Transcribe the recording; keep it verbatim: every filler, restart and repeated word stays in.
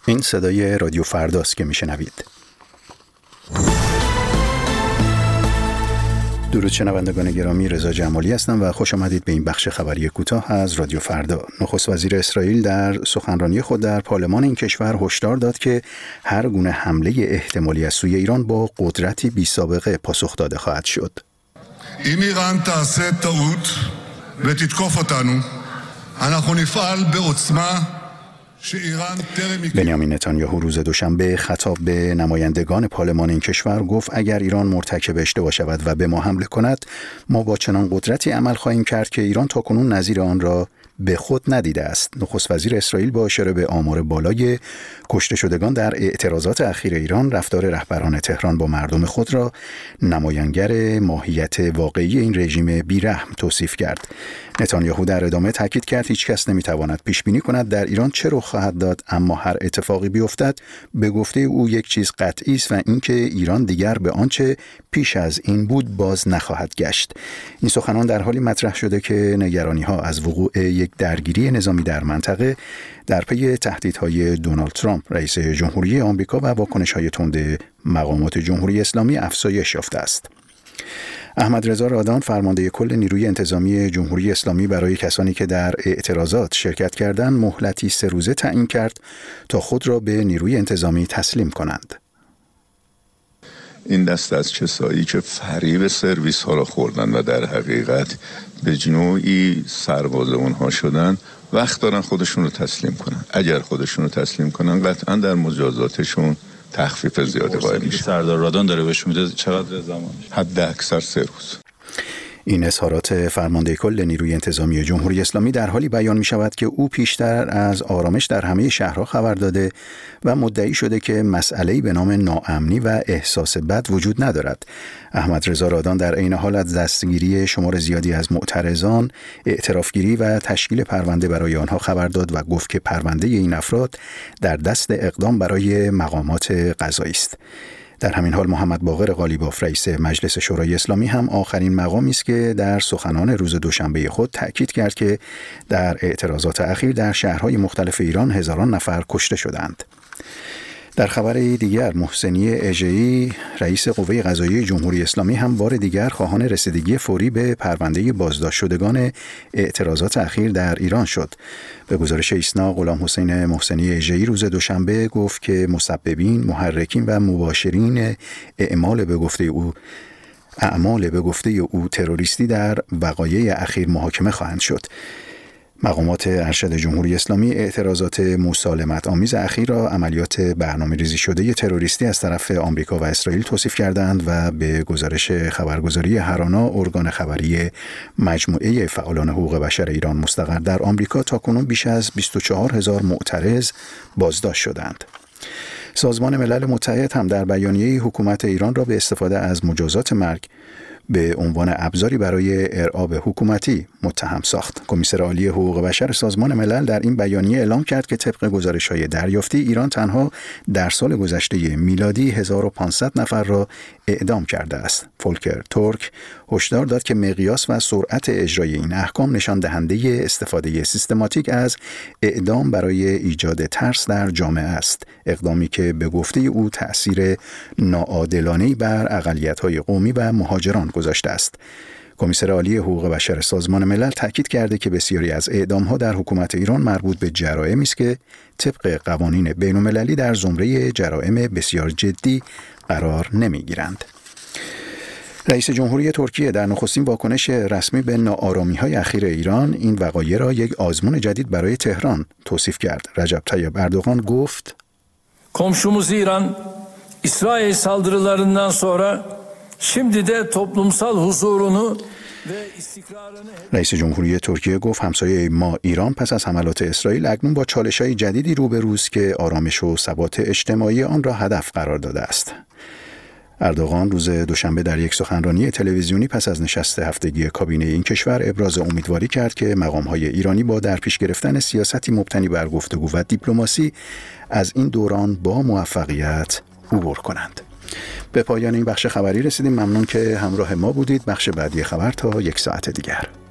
این صدای رادیو فرداست که میشنوید. درود شنوندگان گرامی، رضا جمالی هستم و خوش آمدید به این بخش خبری کوتاه از رادیو فردا. نخست وزیر اسرائیل در سخنرانی خود در پارلمان این کشور هشدار داد که هر گونه حمله احتمالی از سوی ایران با قدرتی بی سابقه پاسخ داده خواهد شد. אם איראן תעשה טעות ותתקוף אותנו, אנחנו נפעל בעוצמה שאיראן טרם... بنیامین نتانیاهو روز دوشنبه خطاب به نمایندگان پارلمان این کشور گفت اگر ایران مرتکب اشتباه شود و به ما حمله کند، ما با چنان قدرتی عمل خواهیم کرد که ایران تاکنون نظیر آن را به خود ندیده است. نخست وزیر اسرائیل با اشاره به آمار بالای کشته شدگان در اعتراضات اخیر ایران، رفتار رهبران تهران با مردم خود را نمایانگر ماهیت واقعی این رژیم بیرحم توصیف کرد. نتانیاهو در ادامه تاکید کرد هیچ کس نمیتواند پیش بینی کند در ایران چه رخ خواهد داد، اما هر اتفاقی بیفتد به گفته او یک چیز قطعی است و اینکه ایران دیگر به آنچه پیش از این بود باز نخواهد گشت. این سخنان در حالی مطرح شده که نگرانی‌ها از وقوع یک درگیری نظامی در منطقه در پی تهدیدهای دونالد ترامپ رئیس جمهوری آمریکا و واکنش‌های تند مقامات جمهوری اسلامی افزایش یافته است. احمد رضا رادان، فرمانده کل نیروی انتظامی جمهوری اسلامی، برای کسانی که در اعتراضات شرکت کردند مهلتی سه روزه تعیین کرد تا خود را به نیروی انتظامی تسلیم کنند. این دست از کسایی که فریب سرویس ها را خوردن و در حقیقت به نوعی سرباز اونها شدن، وقت دارن خودشون رو تسلیم کنن. اگر خودشون رو تسلیم کنن قطعا در مجازاتشون تخفیف زیاده قائل میشه. سردار رادان داره بهش میده چقدر زمان؟ حد اکثر سه روز. این اظهارات فرمانده کل نیروی انتظامی جمهوری اسلامی در حالی بیان می شود که او پیشتر از آرامش در همه شهرها خبر داده و مدعی شده که مسئله‌ای به نام ناامنی و احساس بد وجود ندارد. احمد رضا رادان در عین حال از دستگیری شمار زیادی از معترضان، اعترافگیری و تشکیل پرونده برای آنها خبر داد و گفت که پرونده این افراد در دست اقدام برای مقامات قضایی است. در همین حال محمد باقر قالیباف، رئیس مجلس شورای اسلامی، هم آخرین مقامی است که در سخنان روز دوشنبه خود تأکید کرد که در اعتراضات اخیر در شهرهای مختلف ایران هزاران نفر کشته شدند. در خبر دیگر، محسنی اژه‌ای، رئیس قوه قضاییه جمهوری اسلامی، هم بار دیگر خواهان رسیدگی فوری به پرونده بازداشت شدگان اعتراضات اخیر در ایران شد. به گزارش ایسنا، غلام حسین محسنی اژه‌ای روز دوشنبه گفت که مسببین، محرکین و مباشرین اعمال به گفته او اعمال به گفته او تروریستی در وقایع اخیر محاکمه خواهند شد. مقامات ارشد جمهوری اسلامی اعتراضات مسالمت آمیز اخیر را عملیات برنامه‌ریزی شده تروریستی از طرف آمریکا و اسرائیل توصیف کردند و به گزارش خبرگزاری هرانا، ارگان خبری مجموعه فعالان حقوق بشر ایران مستقر در آمریکا، تاکنون بیش از بیست و چهار هزار معترض بازداشت شدند. سازمان ملل متحد هم در بیانیه حکومت ایران را به استفاده از مجازات مرگ به عنوان ابزاری برای ارعاب حکومتی متهم ساخت. کمیسر عالی حقوق بشر سازمان ملل در این بیانیه اعلام کرد که طبق گزارش‌های دریافتی ایران تنها در سال گذشته میلادی هزار و پانصد نفر را اعدام کرده است. فولکر تورک هشدار داد که مقیاس و سرعت اجرای این احکام نشان دهنده استفاده سیستماتیک از اعدام برای ایجاد ترس در جامعه است، اقدامی که به گفته او تأثیر ناعادلانه‌ای بر اقلیت‌های قومی و مهاجران گذاشته است. کمیسر عالی حقوق بشر سازمان ملل تاکید کرده که بسیاری از اعدام‌ها در حکومت ایران مربوط به جرائمی است که طبق قوانین بین‌المللی در زمره جرائم بسیار جدی قرار نمی‌گیرند. رئیس جمهوری ترکیه در نخستین واکنش رسمی به ناآرامی‌های اخیر ایران این وقایع را یک آزمون جدید برای تهران توصیف کرد. رجب طیب اردوغان گفت: Komşumuz İran, İsrail saldırılarından sonra şimdi de toplumsal huzurunu رئیس جمهوری ترکیه گفت همسایه ما ایران پس از حملات اسرائیل اکنون با چالش‌های جدیدی روبروست که آرامش و ثبات اجتماعی آن را هدف قرار داده است. اردوغان روز دوشنبه در یک سخنرانی تلویزیونی پس از نشست هفتگی کابینه این کشور ابراز امیدواری کرد که مقام‌های ایرانی با در پیش گرفتن سیاستی مبتنی بر گفتگو و دیپلماسی از این دوران با موفقیت عبور کنند. به پایان این بخش خبری رسیدیم. ممنون که همراه ما بودید. بخش بعدی خبر تا یک ساعت دیگر.